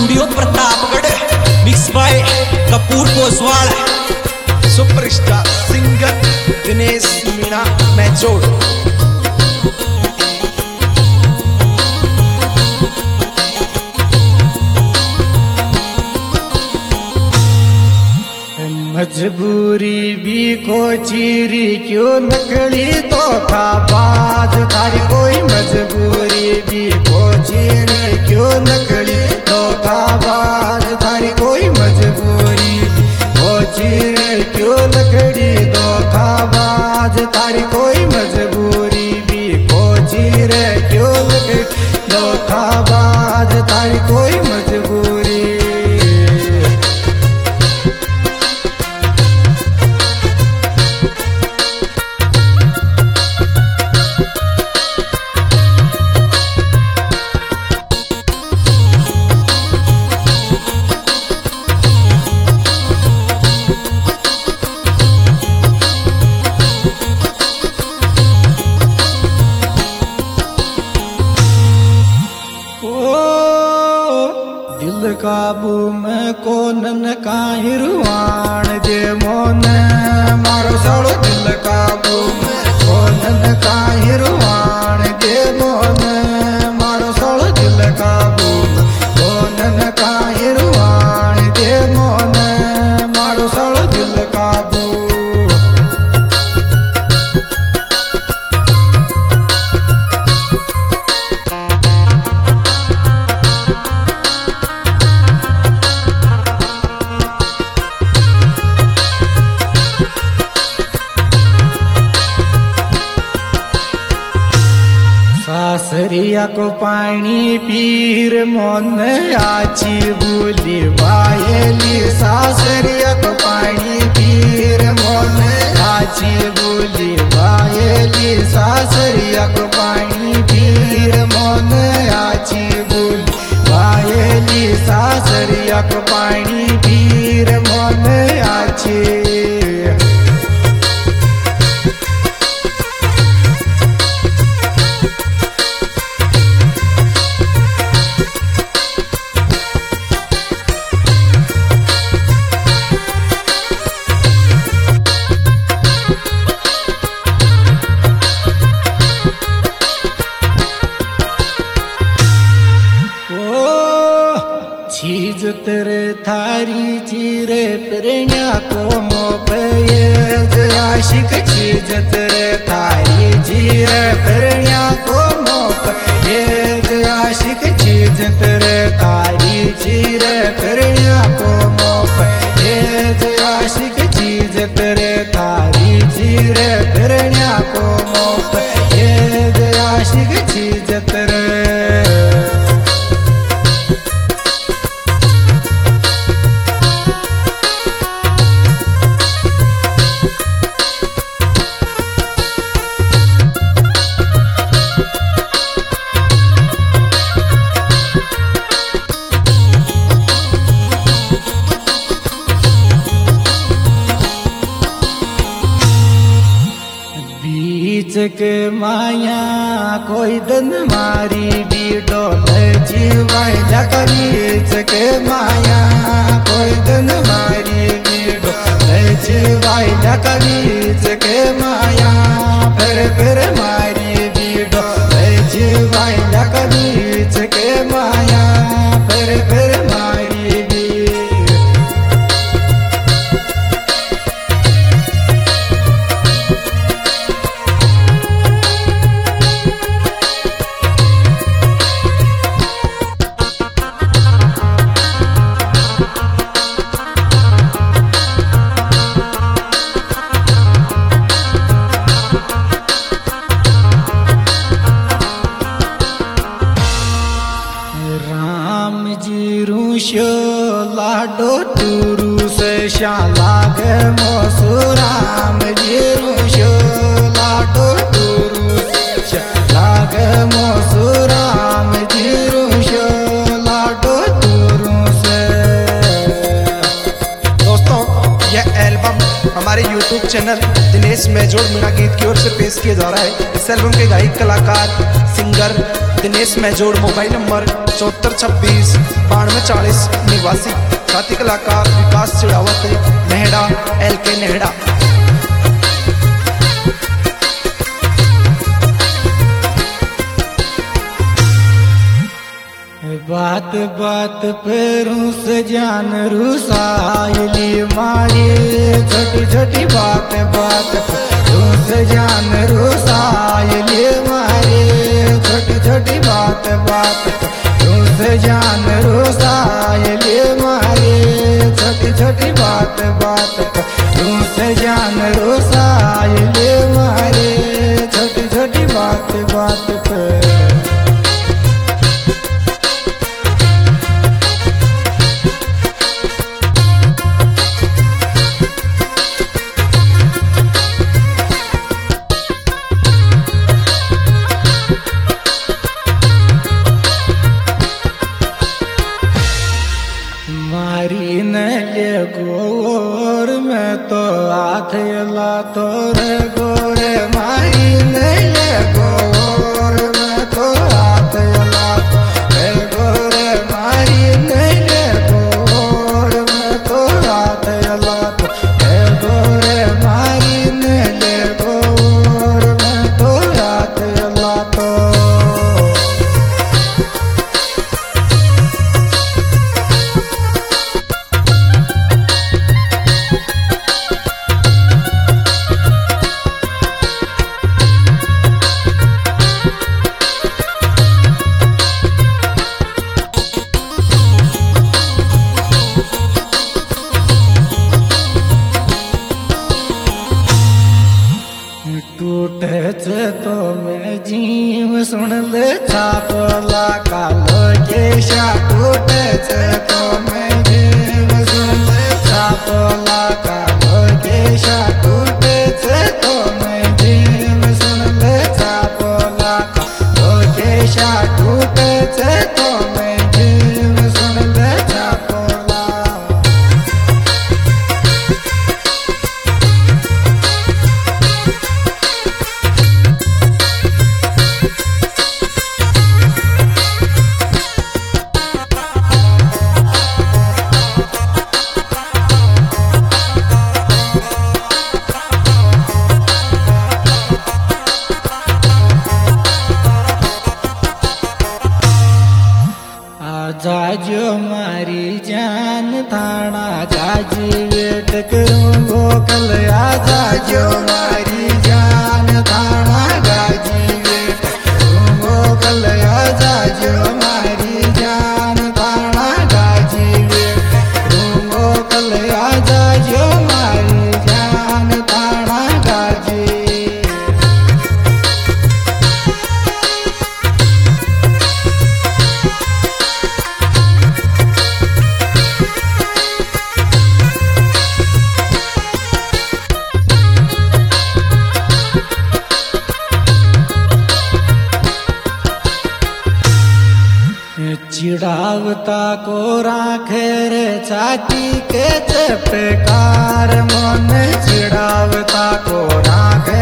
Studio Pratapgarh, mix by Kapoor Poswal. Superstar singer Dinesh Meena मैचोड़। मजबूरी भी को चीरी क्यों नकली तो था बाज थारी कोई मजबूरी भी को चीरी क्यों नकली तो था बाज थारी कोई मजबूरी को चीरी क्यों नकली तो था बाज थारी कोई मजबूरी भी को चीरी क्यों नकली तो था बाज थारी कोई मजबूरी। काबू में कोनन का हिरवाण जे मोन मारो सड़ो दिल काबू में कोनन का हिरवाण जे मोन मारो सड़ो दिल काबू में कोनन का हिरवाण जे मोन मारो सड़ो दिल काबू। सासरिया को पानी पीर मोन आची बोली बायली सासरिया को पानी पीर मोन आची बोली बायली सासरिया को पानी पीर मोन आची बोली बायली सासरिया को पानी पीर मोन आची। चीज तेरे थारी चीरे प्रेण्या को मोपये आशिक चीज तेरे थारी चीरे प्रेण्या को मोपये आशिक चीज तेरे थारी चीरे प्रेण्या को मोपये आशिक चीज तेरे थारी चीरे प्रेण्या को मोपये आशिक चीज तेरे। बीच के माया कोई दन मारी बीडो जीवाई लगा बीच के माया कोई दन मारी बीडो जीवाई लगा बीच के माया फिर मारी बीडो जीवाई लगा बीच के माया फिर मारी बी। लाडो टूरू से शालाग मोसुराम जीरुशो लाडो टूरू से शालाग मोसुराम जीरुशो लाडो टूरू से। दोस्तों, यह एल्बम हमारे YouTube चैनल दिनेश दिनेश मेजोड़ मीणा गीत की ओर से पेश किया जा रहा है। इस एल्बम के गायक कलाकार singer Dinesh Mejod, mobile number 7426 9240 निवासी, साथी कलाकार विकास चिड़ावत नेहड़ा LK नेहड़ा। बात बात पे रूस जान रूसायली मारी, छोटी छोटी बात बात रूस जान रूसायली मारी, छोटी छोटी बात बात रूस जान रूसायली मारी, छोटी छोटी बात बात रूस जान रूसायली मारी, छोटी छोटी बात बात पे। मारी न ले गोर में तो हाथ ला तो रे गोरे, मारी न ले गोर में तो हाथ ला तो रे गोरे, मारी न ले गोर में तो हाथ ला तो रे गोरे, मारी न ले गोर में तो हाथ ला तो। टूटे तो मैं जीव सुन ले छापला कालो केशा, टूटे तो मैं जीव सुन ले छापला कालो केशा, टूटे तो मैं जीव सुन ले छापला कालो केशा, टूटे तो मैं जीव सुन ले छापला। जाजो मारी जान थाना जाजी वेट करूँ गोकल, आ जाजो मारी जान थाना जाजी वेट करूँ गोकल, आ जाजो मारी जान थाना जाजी वेट करूँ गोकल, आ जाजो मारी जान थाना जाजी। चिड़ावता को राखे रे छाती के चपकार, मन चिड़ावता को राखे